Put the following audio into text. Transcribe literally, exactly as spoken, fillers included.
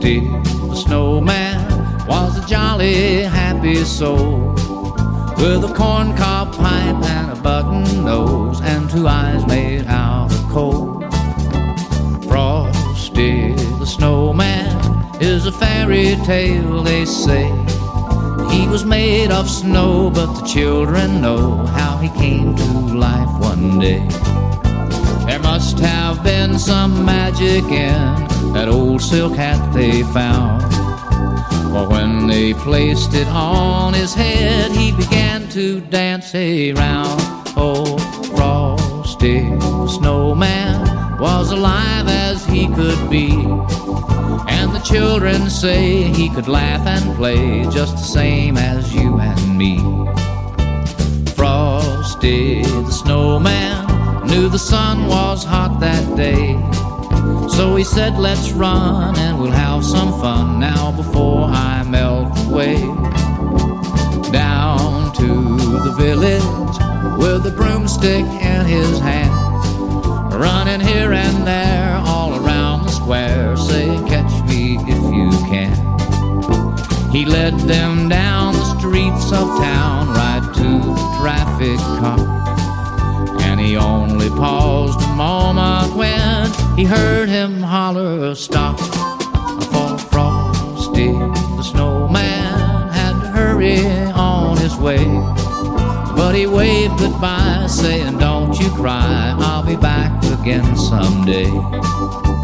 Frosty the Snowman was a jolly happy soul, with a corncob pipe and a button nose and two eyes made out of coal. Frosty the Snowman is a fairy tale, they say. He was made of snow, but the children know how he came to life one day. There must have been some magic in that old silk hat they found, for when they placed it on his head, he began to dance around. Oh, Frosty the Snowman was alive as he could be, and the children say he could laugh and play just the same as you and me. Frosty the Snowman knew the sun was hot that day, so he said, let's run and we'll have some fun now before I melt away. Down to the village with a broomstick in his hand, running here and there all around the square, saying, catch me if you can. He led them down the streets of town right to the traffic cop, and he only paused a moment when he heard him holler, stop. For Frosty the Snowman had to hurry on his way, but he waved goodbye, saying, don't you cry, I'll be back again someday.